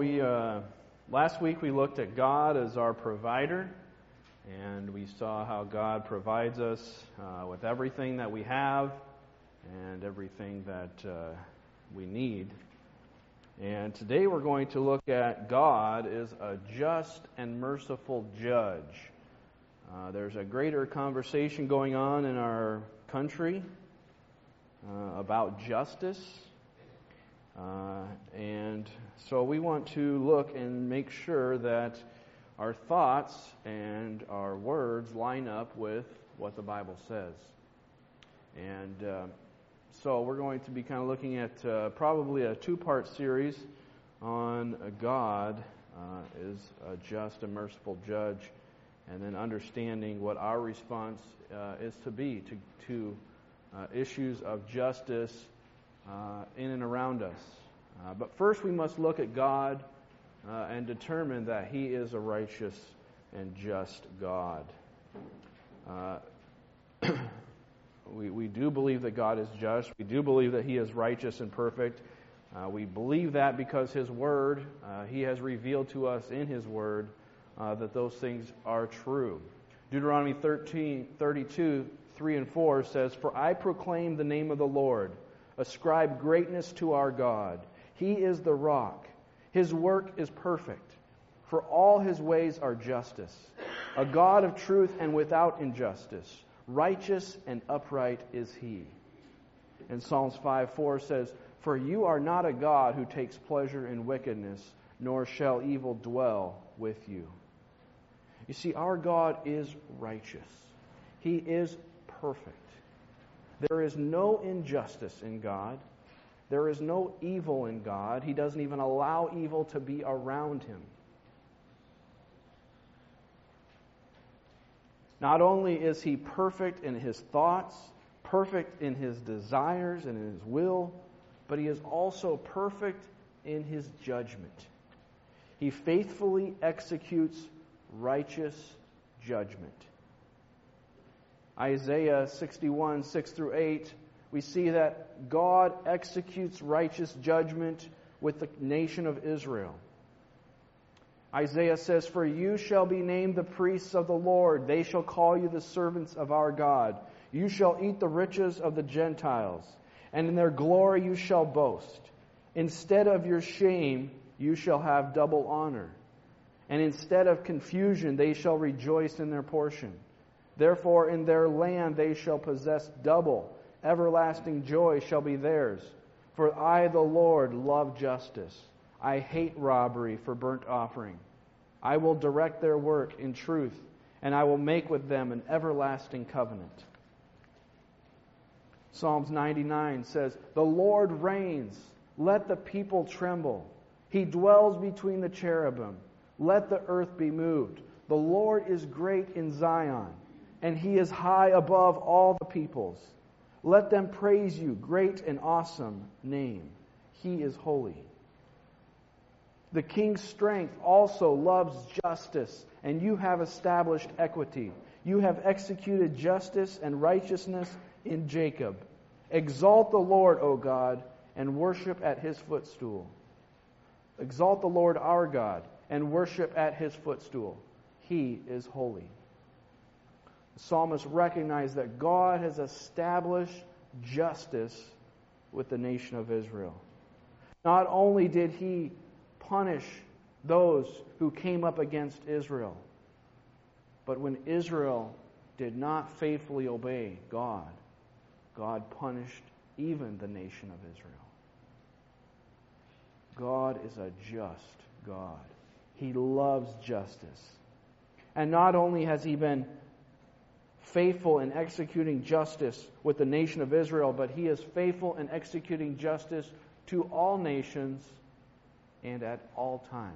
Last week we looked at God as our provider, and we saw how God provides us with everything that we have and everything that we need. And today we're going to look at God as a just and merciful judge. There's a greater conversation going on in our country about justice. And so we want to look and make sure that our thoughts and our words line up with what the Bible says. And so we're going to be kind of looking at probably a two-part series on God is a just and merciful judge, and then understanding what our response is to be to issues of justice in and around us. But first we must look at God and determine that He is a righteous and just God. We do believe that God is just. We do believe that He is righteous and perfect. We believe that because His Word, He has revealed to us in His Word that those things are true. Deuteronomy 32, 3 and 4 says, "For I proclaim the name of the Lord. Ascribe greatness to our God. He is the rock. His work is perfect. For all His ways are justice. A God of truth and without injustice. Righteous and upright is He." And Psalms 5:4 says, "For you are not a God who takes pleasure in wickedness, nor shall evil dwell with you." You see, our God is righteous. He is perfect. There is no injustice in God. There is no evil in God. He doesn't even allow evil to be around Him. Not only is He perfect in His thoughts, perfect in His desires and in His will, but He is also perfect in His judgment. He faithfully executes righteous judgment. Isaiah 61, 6 through 8, we see that God executes righteous judgment with the nation of Israel. Isaiah says, "For you shall be named the priests of the Lord. They shall call you the servants of our God. You shall eat the riches of the Gentiles, and in their glory you shall boast. Instead of your shame, you shall have double honor. And instead of confusion, they shall rejoice in their portion. Therefore, in their land they shall possess double. Everlasting joy shall be theirs. For I, the Lord, love justice. I hate robbery for burnt offering. I will direct their work in truth, and I will make with them an everlasting covenant." Psalms 99 says, "The Lord reigns. Let the people tremble. He dwells between the cherubim. Let the earth be moved. The Lord is great in Zion, and He is high above all the peoples. Let them praise you, great and awesome name. He is holy." The king's strength also loves justice, and you have established equity. You have executed justice and righteousness in Jacob. Exalt the Lord, O God, and worship at His footstool. Exalt the Lord our God, and worship at His footstool. He is holy. The psalmist recognized that God has established justice with the nation of Israel. Not only did He punish those who came up against Israel, but when Israel did not faithfully obey God, God punished even the nation of Israel. God is a just God. He loves justice. And not only has He been faithful in executing justice with the nation of Israel, but He is faithful in executing justice to all nations and at all times.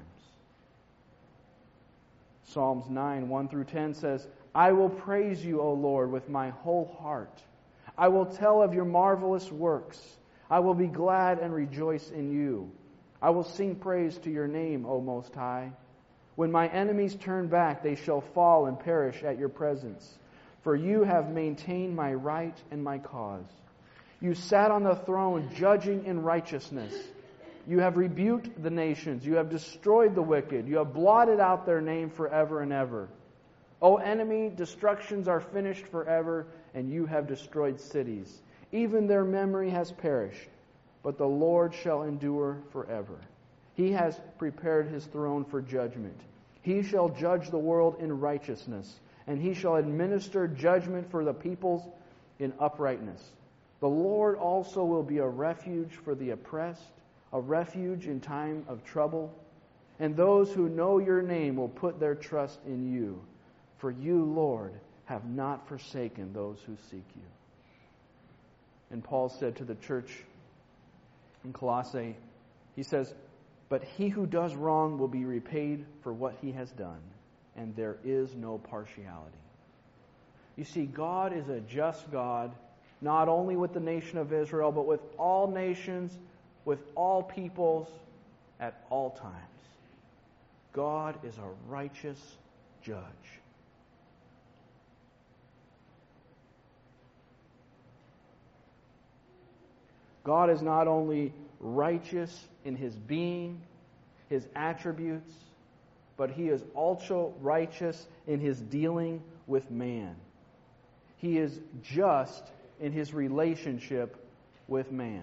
Psalms 9, 1 through 10 says, "I will praise you, O Lord, with my whole heart. I will tell of your marvelous works. I will be glad and rejoice in you. I will sing praise to your name, O Most High. When my enemies turn back, they shall fall and perish at your presence. For you have maintained my right and my cause. You sat on the throne judging in righteousness. You have rebuked the nations. You have destroyed the wicked. You have blotted out their name forever and ever. O enemy, destructions are finished forever, and you have destroyed cities. Even their memory has perished, but the Lord shall endure forever. He has prepared His throne for judgment. He shall judge the world in righteousness, and He shall administer judgment for the peoples in uprightness. The Lord also will be a refuge for the oppressed, a refuge in time of trouble. And those who know your name will put their trust in you. For you, Lord, have not forsaken those who seek you. And Paul said to the church in Colossae, he says, but he who does wrong will be repaid for what he has done, and there is no partiality. You see, God is a just God, not only with the nation of Israel, but with all nations, with all peoples, at all times. God is a righteous judge. God is not only righteous in His being, His attributes, but He is also righteous in His dealing with man. He is just in His relationship with man.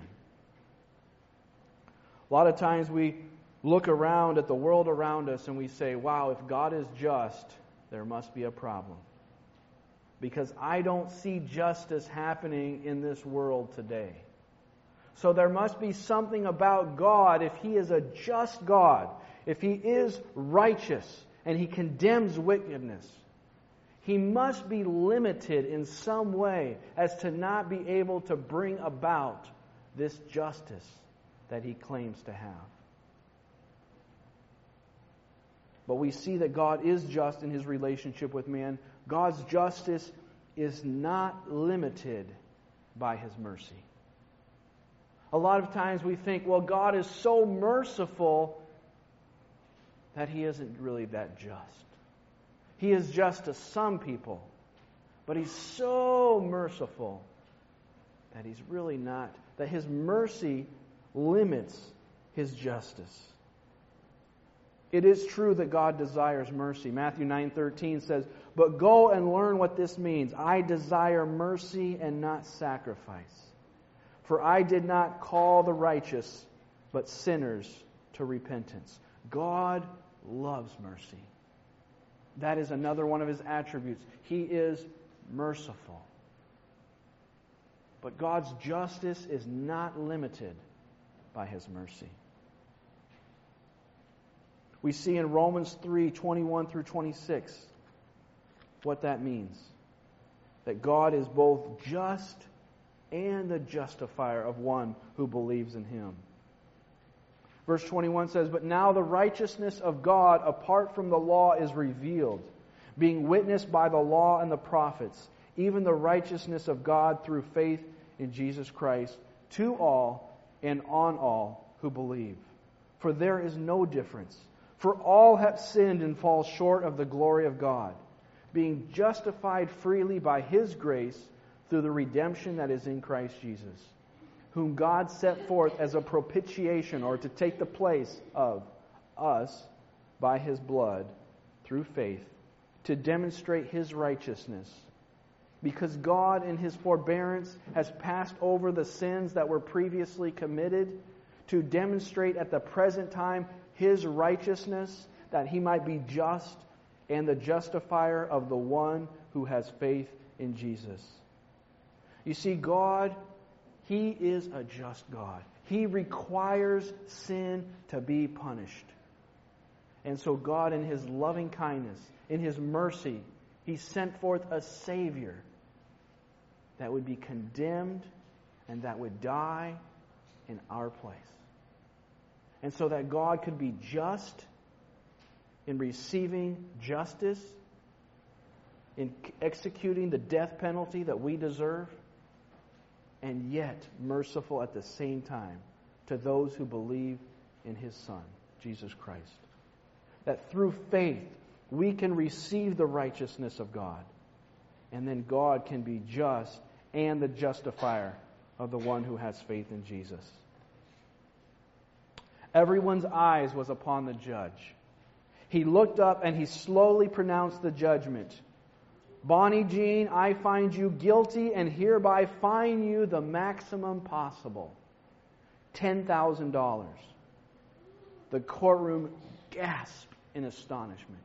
A lot of times we look around at the world around us and we say, wow, if God is just, there must be a problem. Because I don't see justice happening in this world today. So there must be something about God. If He is a just God, if He is righteous and He condemns wickedness, He must be limited in some way as to not be able to bring about this justice that He claims to have. But we see that God is just in His relationship with man. God's justice is not limited by His mercy. A lot of times we think, well, God is so merciful that He isn't really that just. He is just to some people, but He's so merciful that He's really not, that His mercy limits His justice. It is true that God desires mercy. Matthew 9:13 says, but go and learn what this means. I desire mercy and not sacrifice. For I did not call the righteous, but sinners to repentance. God loves mercy. That is another one of His attributes. He is merciful. But God's justice is not limited by His mercy. We see in Romans 3:21 through 26 what that means. That God is both just and the justifier of one who believes in Him. Verse 21 says, but now the righteousness of God apart from the law is revealed, being witnessed by the law and the prophets, even the righteousness of God through faith in Jesus Christ, to all and on all who believe. For there is no difference. For all have sinned and fall short of the glory of God, being justified freely by His grace through the redemption that is in Christ Jesus, whom God set forth as a propitiation, or to take the place of us by His blood through faith, to demonstrate His righteousness. Because God in His forbearance has passed over the sins that were previously committed, to demonstrate at the present time His righteousness, that He might be just and the justifier of the one who has faith in Jesus. You see, God, He is a just God. He requires sin to be punished. And so God, in His loving kindness, in His mercy, He sent forth a Savior that would be condemned and that would die in our place. And so that God could be just in receiving justice, in executing the death penalty that we deserve, and yet merciful at the same time to those who believe in His Son, Jesus Christ. That through faith we can receive the righteousness of God, and then God can be just and the justifier of the one who has faith in Jesus. Everyone's eyes was upon the judge. He looked up and he slowly pronounced the judgment. Bonnie Jean, I find you guilty and hereby fine you the maximum possible. $10,000. The courtroom gasped in astonishment.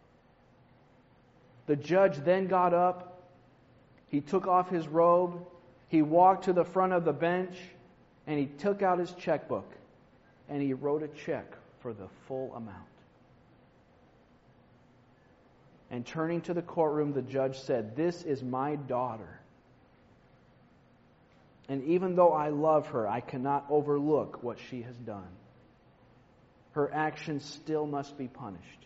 The judge then got up. He took off his robe. He walked to the front of the bench and he took out his checkbook and he wrote a check for the full amount. And turning to the courtroom, the judge said, "This is my daughter. And even though I love her, I cannot overlook what she has done. Her actions still must be punished."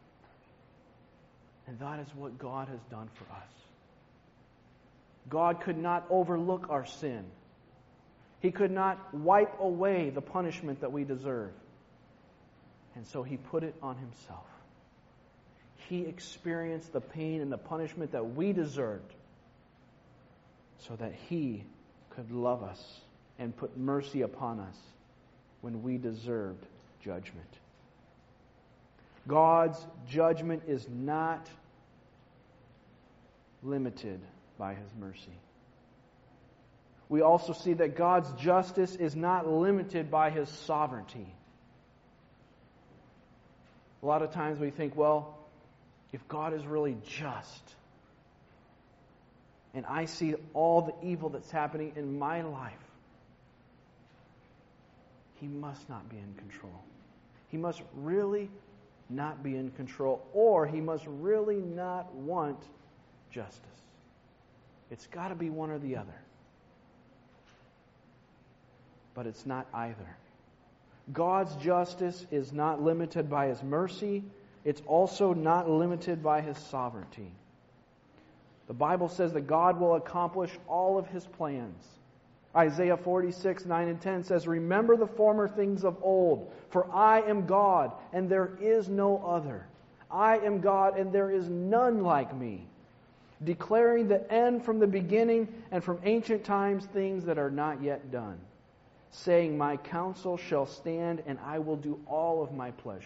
And that is what God has done for us. God could not overlook our sin. He could not wipe away the punishment that we deserve. And so He put it on Himself. He experienced the pain and the punishment that we deserved so that He could love us and put mercy upon us when we deserved judgment. God's judgment is not limited by His mercy. We also see that God's justice is not limited by His sovereignty. A lot of times we think, well, if God is really just, and I see all the evil that's happening in my life, He must not be in control. He must really not be in control, or He must really not want justice. It's got to be one or the other. But it's not either. God's justice is not limited by His mercy. It's also not limited by His sovereignty. The Bible says that God will accomplish all of His plans. Isaiah 46, 9 and 10 says, "Remember the former things of old, for I am God, and there is no other. I am God, and there is none like me, declaring the end from the beginning, and from ancient times things that are not yet done, saying, my counsel shall stand, and I will do all of my pleasure."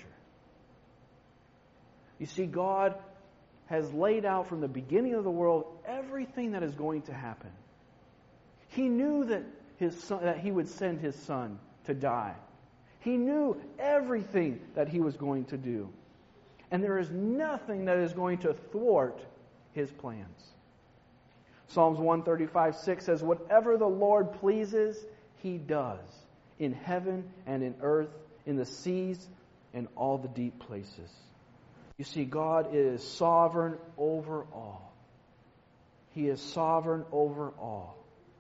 You see, God has laid out from the beginning of the world everything that is going to happen. He knew that that He would send His Son to die. He knew everything that He was going to do. And there is nothing that is going to thwart His plans. Psalms 135:6 says, "Whatever the Lord pleases, He does, in heaven and in earth, in the seas and all the deep places." You see, God is sovereign over all. He is sovereign over all.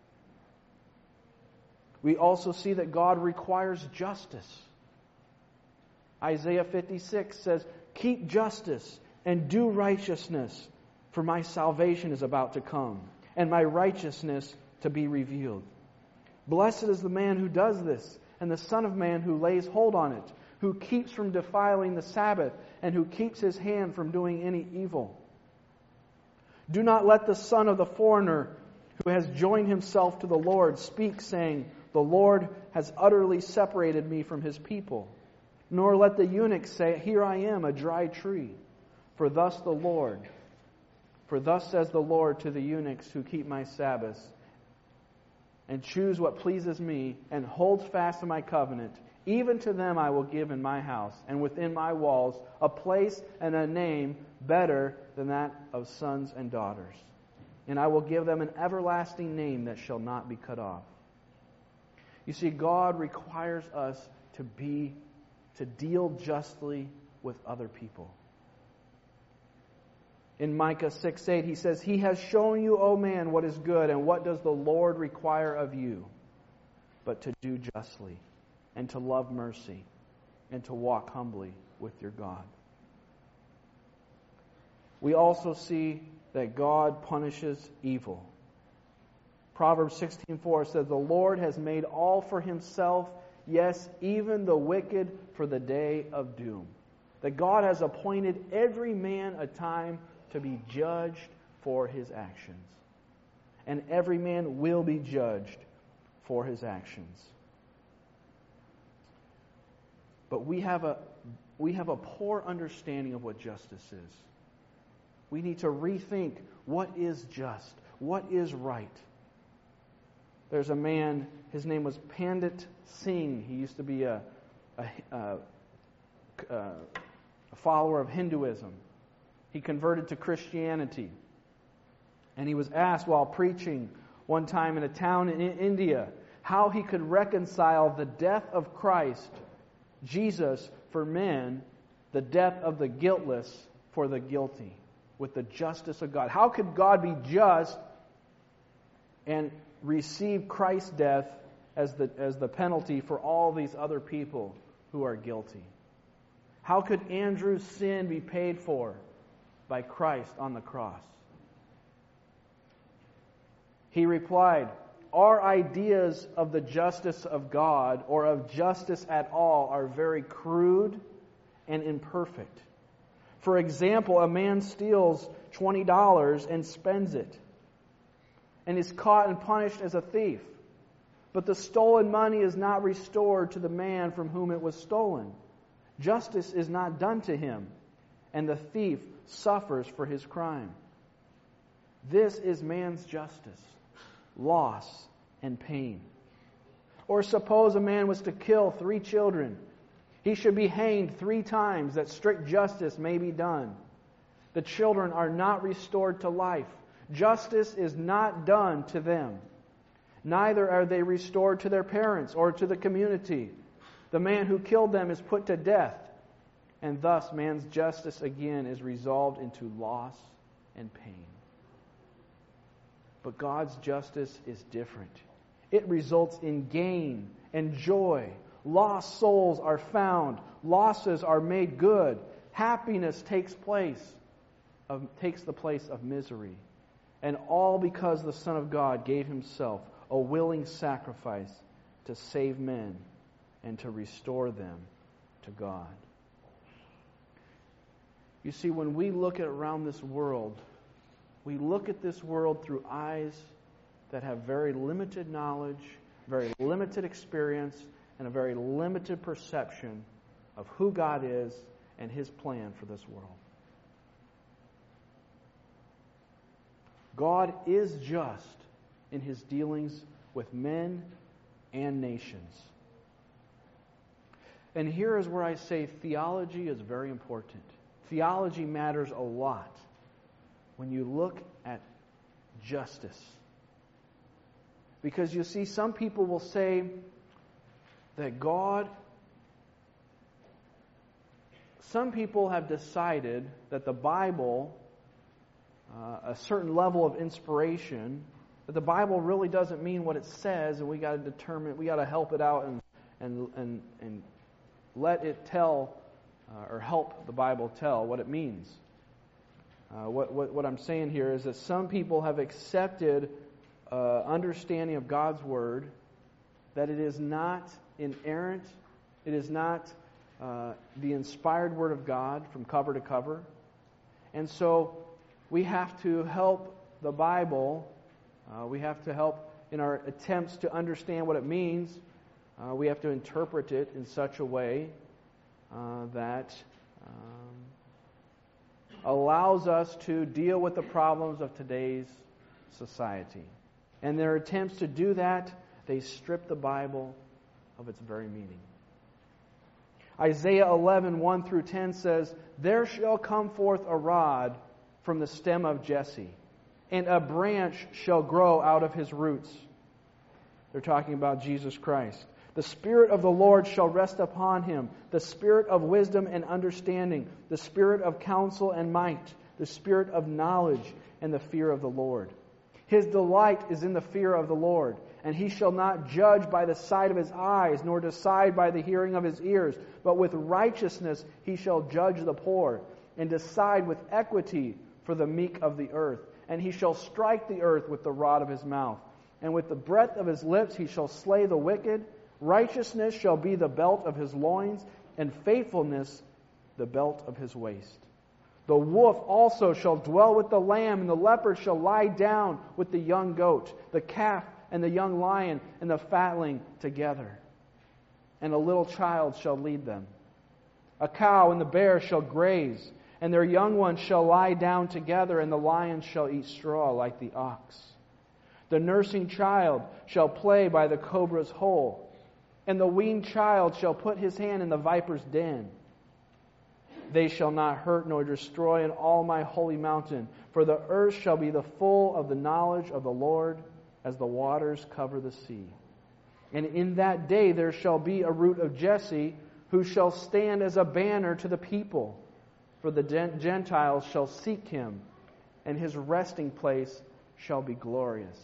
We also see that God requires justice. Isaiah 56 says, "Keep justice and do righteousness, for my salvation is about to come, and my righteousness to be revealed. Blessed is the man who does this, and the Son of Man who lays hold on it, who keeps from defiling the Sabbath, and who keeps his hand from doing any evil. Do not let the son of the foreigner who has joined himself to the Lord speak, saying, the Lord has utterly separated me from His people. Nor let the eunuch say, here I am, a dry tree. For thus says the Lord to the eunuchs who keep my Sabbaths, and choose what pleases me, and holds fast to my covenant. Even to them I will give in my house, and within my walls, a place and a name better than that of sons and daughters. And I will give them an everlasting name that shall not be cut off. You see, God requires us to deal justly with other people. In Micah 6:8, He says, He has shown you, O man, what is good, and what does the Lord require of you, but to do justly, and to love mercy, and to walk humbly with your God. We also see that God punishes evil. Proverbs 16:4 says, the Lord has made all for Himself, yes, even the wicked for the day of doom. That God has appointed every man a time to be judged for his actions. And every man will be judged for his actions. But we have a poor understanding of what justice is. We need to rethink what is just, what is right. There's a man, his name was Pandit Singh. He used to be a follower of Hinduism. He converted to Christianity. And he was asked while preaching one time in a town in India how he could reconcile the death of Christ, Jesus, for men, the death of the guiltless for the guilty, with the justice of God. How could God be just and receive Christ's death as the penalty for all these other people who are guilty? How could Andrew's sin be paid for by Christ on the cross? He replied, "Our ideas of the justice of God or of justice at all are very crude and imperfect. For example, a man steals $20 and spends it and is caught and punished as a thief. But the stolen money is not restored to the man from whom it was stolen. Justice is not done to him, and the thief suffers for his crime. This is man's justice, loss and pain. Or suppose a man was to kill 3 children. He should be hanged 3 times that strict justice may be done. The children are not restored to life. Justice is not done to them. Neither are they restored to their parents or to the community. The man who killed them is put to death, and thus man's justice again is resolved into loss and pain. But God's justice is different. It results in gain and joy. Lost souls are found. Losses are made good. Happiness takes the place of misery. And all because the Son of God gave Himself a willing sacrifice to save men and to restore them to God. You see, when we look around this world, we look at this world through eyes that have very limited knowledge, very limited experience, and a very limited perception of who God is and His plan for this world. God is just in His dealings with men and nations. And here is where I say theology is very important. Theology matters a lot when you look at justice. Because you see, some people will say that God... Some people have decided that the Bible, a certain level of inspiration, that the Bible really doesn't mean what it says, and we got to help it out and let it tell or help the Bible tell what it means. What I'm saying here is that some people have accepted understanding of God's Word, that it is not inerrant, it is not the inspired Word of God from cover to cover. And so we have to help the Bible, we have to help in our attempts to understand what it means, we have to interpret it in such a way that allows us to deal with the problems of today's society. And their attempts to do that, they strip the Bible of its very meaning. Isaiah 11, 1 through 10 says, "There shall come forth a rod from the stem of Jesse, and a branch shall grow out of his roots." They're talking about Jesus Christ. "The Spirit of the Lord shall rest upon him, the Spirit of wisdom and understanding, the Spirit of counsel and might, the Spirit of knowledge and the fear of the Lord. His delight is in the fear of the Lord, and he shall not judge by the sight of his eyes, nor decide by the hearing of his ears, but with righteousness he shall judge the poor, and decide with equity for the meek of the earth. And he shall strike the earth with the rod of his mouth, and with the breath of his lips he shall slay the wicked. Righteousness shall be the belt of his loins, and faithfulness the belt of his waist. The wolf also shall dwell with the lamb, and the leopard shall lie down with the young goat, the calf and the young lion and the fatling together. And a little child shall lead them. A cow and the bear shall graze, and their young ones shall lie down together, and the lion shall eat straw like the ox. The nursing child shall play by the cobra's hole, and the weaned child shall put his hand in the viper's den. They shall not hurt nor destroy in all my holy mountain, for the earth shall be the full of the knowledge of the Lord as the waters cover the sea. And in that day there shall be a root of Jesse, who shall stand as a banner to the people. For the Gentiles shall seek him, and his resting place shall be glorious.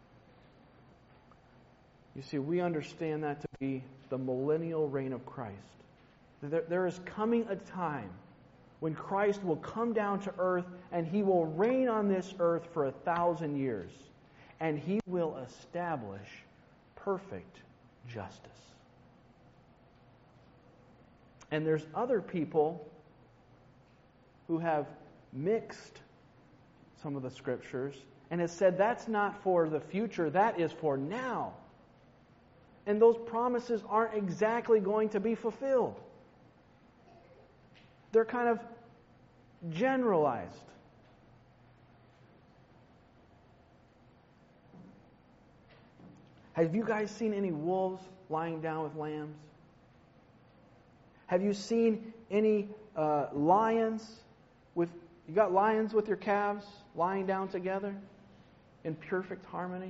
You see, we understand that to be the millennial reign of Christ. There is coming a time when Christ will come down to earth and He will reign on this earth for 1,000 years. And He will establish perfect justice. And there's other people who have mixed some of the Scriptures and has said that's not for the future, that is for now. And those promises aren't exactly going to be fulfilled. They're kind of generalized. Have you guys seen any wolves lying down with lambs? Have you seen any lions with... You got lions with your calves lying down together in perfect harmony?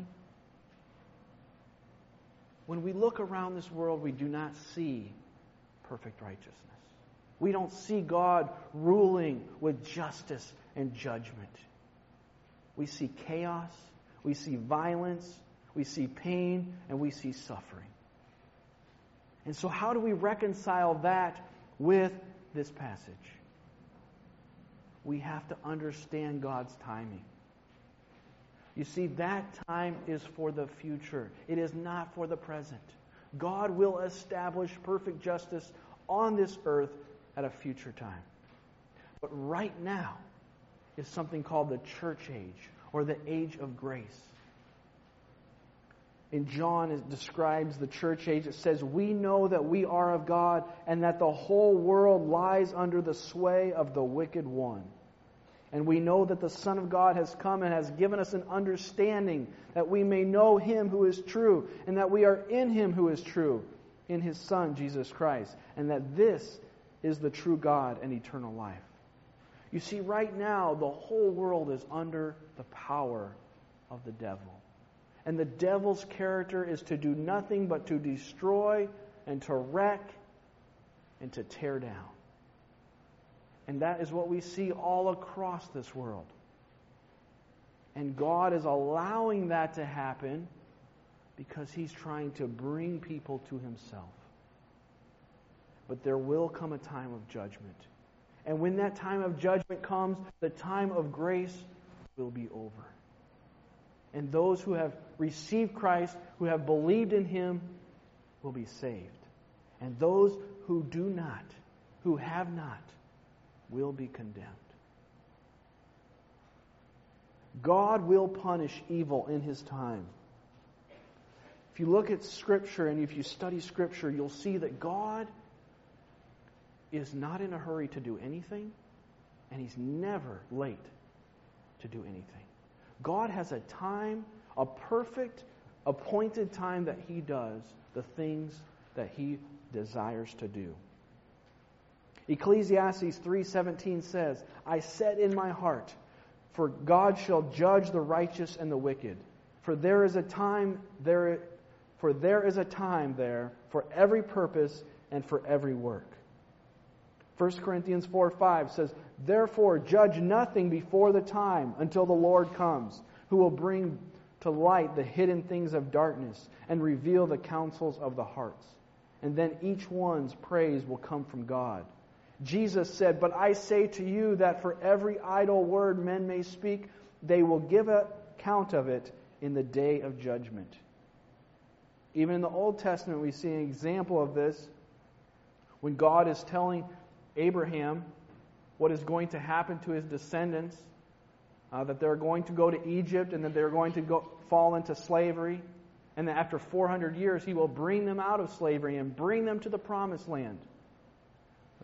When we look around this world, we do not see perfect righteousness. We don't see God ruling with justice and judgment. We see chaos, we see violence, we see pain, and we see suffering. And so how do we reconcile that with this passage? We have to understand God's timing. You see, that time is for the future. It is not for the present. God will establish perfect justice on this earth at a future time. But right now is something called the church age, or the age of grace. In John, it describes the church age. It says, "We know that we are of God, and that the whole world lies under the sway of the wicked one. And we know that the Son of God has come and has given us an understanding that we may know Him who is true, and that we are in Him who is true, in His Son, Jesus Christ, and that this is the true God and eternal life." You see, right now, the whole world is under the power of the devil. And the devil's character is to do nothing but to destroy and to wreck and to tear down. And that is what we see all across this world. And God is allowing that to happen because He's trying to bring people to Himself. But there will come a time of judgment. And when that time of judgment comes, the time of grace will be over. And those who have received Christ, who have believed in Him, will be saved. And those who do not, who have not, will be condemned. God will punish evil in His time. If you look at Scripture and if you study Scripture, you'll see that God is not in a hurry to do anything, and He's never late to do anything. God has a time, a perfect, appointed time that He does the things that He desires to do. Ecclesiastes 3:17 says, "I said in my heart, for God shall judge the righteous and the wicked. For there is a time there for every purpose and for every work." 1 Corinthians 4:5 says, "Therefore judge nothing before the time until the Lord comes, who will bring to light the hidden things of darkness and reveal the counsels of the hearts. And then each one's praise will come from God." Jesus said, "But I say to you that for every idle word men may speak, they will give account of it in the day of judgment." Even in the Old Testament, we see an example of this when God is telling Abraham what is going to happen to his descendants, that they're going to go to Egypt and that they're going to fall into slavery, and that after 400 years He will bring them out of slavery and bring them to the promised land.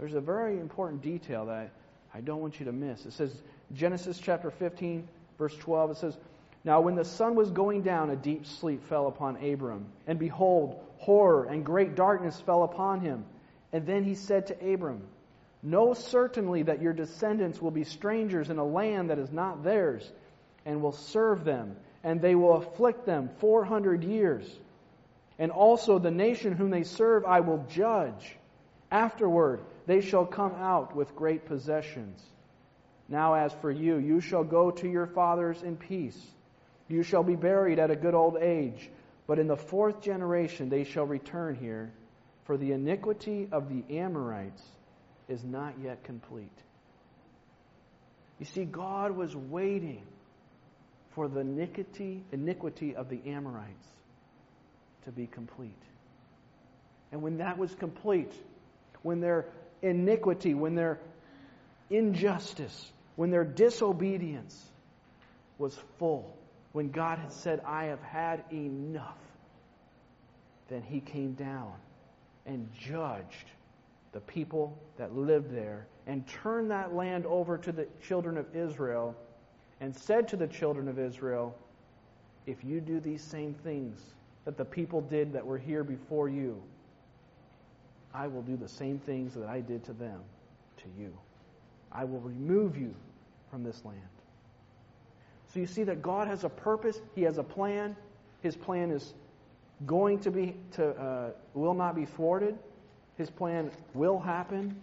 there's a very important detail that I don't want you to miss. It says, Genesis chapter 15, verse 12, it says, "Now when the sun was going down, a deep sleep fell upon Abram. And behold, horror and great darkness fell upon him. And then he said to Abram, Know certainly that your descendants will be strangers in a land that is not theirs, and will serve them, and they will afflict them 400 years. And also the nation whom they serve I will judge. Afterward they shall come out with great possessions. Now as for you, you shall go to your fathers in peace. You shall be buried at a good old age. But in the 4th generation they shall return here, for the iniquity of the Amorites is not yet complete." You see, God was waiting for the iniquity of the Amorites to be complete. And when that was complete, when their iniquity, when their injustice, when their disobedience was full, when God had said, "I have had enough," then He came down and judged the people that lived there and turned that land over to the children of Israel and said to the children of Israel, "If you do these same things that the people did that were here before you, I will do the same things that I did to them, to you. I will remove you from this land." So you see that God has a purpose. He has a plan. His plan is going to be will not be thwarted. His plan will happen.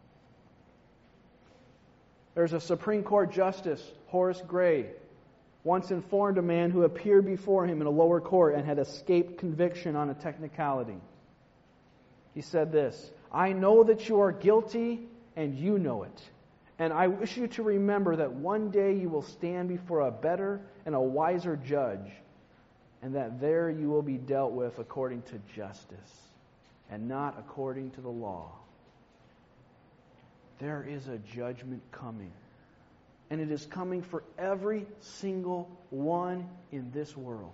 There's a Supreme Court Justice, Horace Gray, once informed a man who appeared before him in a lower court and had escaped conviction on a technicality. He said this, "I know that you are guilty and you know it. And I wish you to remember that one day you will stand before a better and a wiser judge, and that there you will be dealt with according to justice and not according to the law." There is a judgment coming. And it is coming for every single one in this world.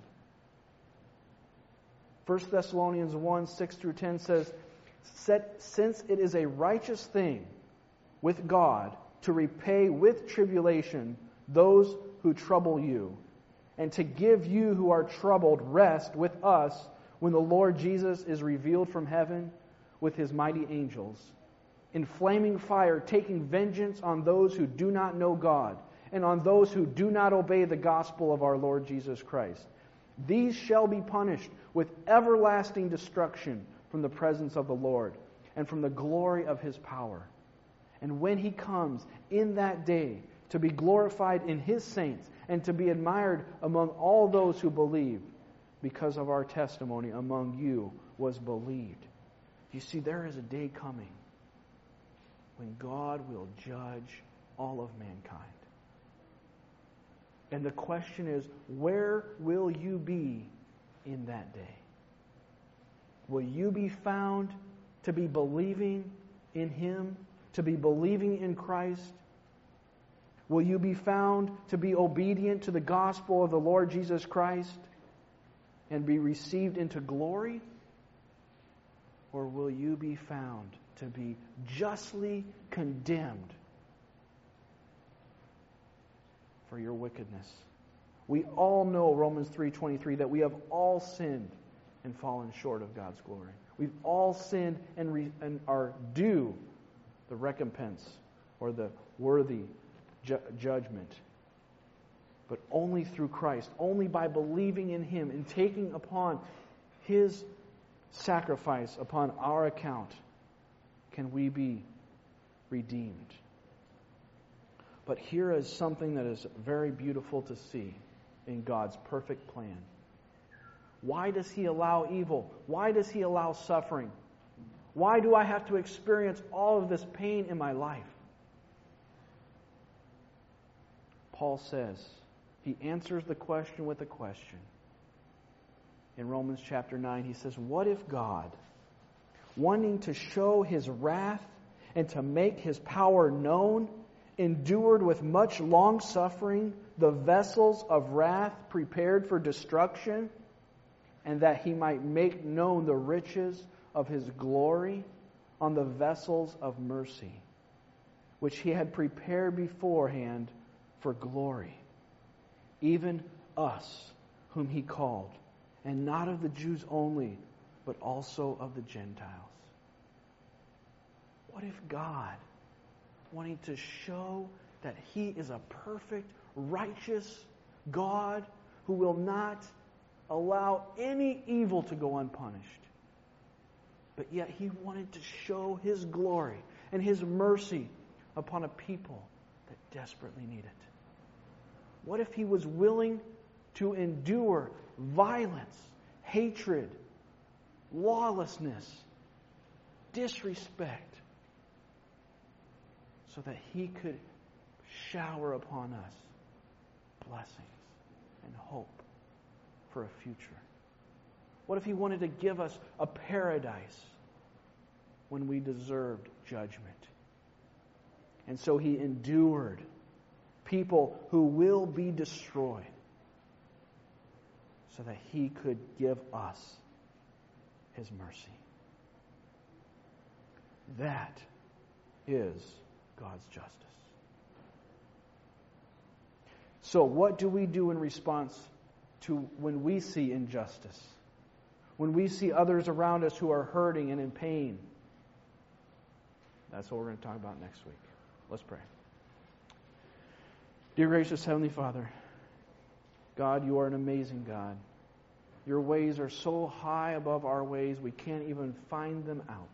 1 Thessalonians 1, 6 through 10 says, "Since it is a righteous thing with God to repay with tribulation those who trouble you, and to give you who are troubled rest with us when the Lord Jesus is revealed from heaven with His mighty angels, in flaming fire, taking vengeance on those who do not know God, and on those who do not obey the gospel of our Lord Jesus Christ. These shall be punished with everlasting destruction from the presence of the Lord, and from the glory of His power. And when He comes in that day to be glorified in His saints, and to be admired among all those who believe, because of our testimony among you was believed." You see, there is a day coming when God will judge all of mankind. And the question is, where will you be in that day? Will you be found to be believing in Him, to be believing in Christ? Will you be found to be obedient to the gospel of the Lord Jesus Christ and be received into glory? Or will you be found to be justly condemned for your wickedness? We all know, Romans 3:23, that we have all sinned and fallen short of God's glory. We've all sinned and are due the recompense or the worthy judgment. But only through Christ, only by believing in Him and taking upon His sacrifice upon our account, can we be redeemed. But here is something that is very beautiful to see in God's perfect plan. Why does He allow evil? Why does He allow suffering? Why do I have to experience all of this pain in my life? Paul says, he answers the question with a question. In Romans chapter 9, he says, "What if God, wanting to show His wrath and to make His power known, endured with much long suffering the vessels of wrath prepared for destruction, and that He might make known the riches of His glory on the vessels of mercy, which He had prepared beforehand for glory, even us whom He called, and not of the Jews only, but also of the Gentiles. What if God, wanting to show that He is a perfect, righteous God who will not allow any evil to go unpunished, but yet He wanted to show His glory and His mercy upon a people that desperately need it? What if He was willing to endure violence, hatred, lawlessness, disrespect, so that He could shower upon us blessings and hope for a future? What if He wanted to give us a paradise when we deserved judgment? And so He endured people who will be destroyed so that He could give us His mercy. That is God's justice. So what do we do in response to when we see injustice? When we see others around us who are hurting and in pain? That's what we're going to talk about next week. Let's pray. Dear gracious Heavenly Father, God, You are an amazing God. Your ways are so high above our ways, we can't even find them out.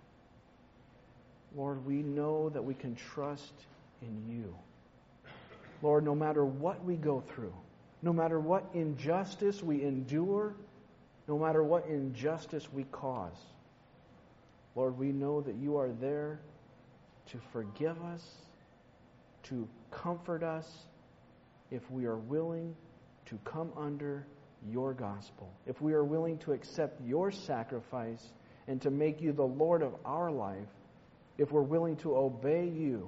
Lord, we know that we can trust in You. Lord, no matter what we go through, no matter what injustice we endure, no matter what injustice we cause, Lord, we know that You are there to forgive us, to comfort us, if we are willing to come under Your gospel, if we are willing to accept Your sacrifice and to make You the Lord of our life, if we're willing to obey You,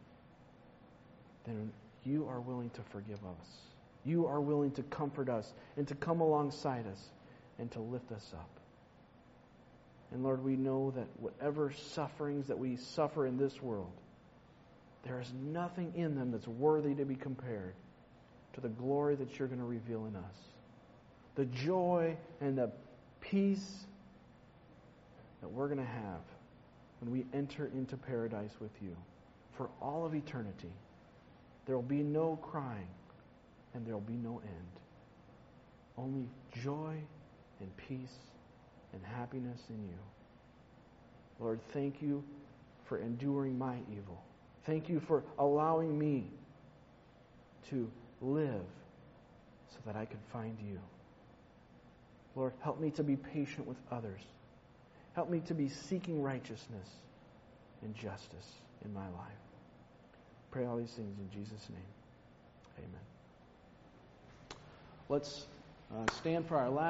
then You are willing to forgive us. You are willing to comfort us and to come alongside us and to lift us up. And Lord, we know that whatever sufferings that we suffer in this world, there is nothing in them that's worthy to be compared to the glory that You're going to reveal in us. The joy and the peace that we're going to have when we enter into paradise with You for all of eternity. There will be no crying and there will be no end. Only joy and peace and happiness in You. Lord, thank You for enduring my evil. Thank You for allowing me to live so that I could find You. Lord, help me to be patient with others. Help me to be seeking righteousness and justice in my life. Pray all these things in Jesus' name. Amen. Let's stand for our last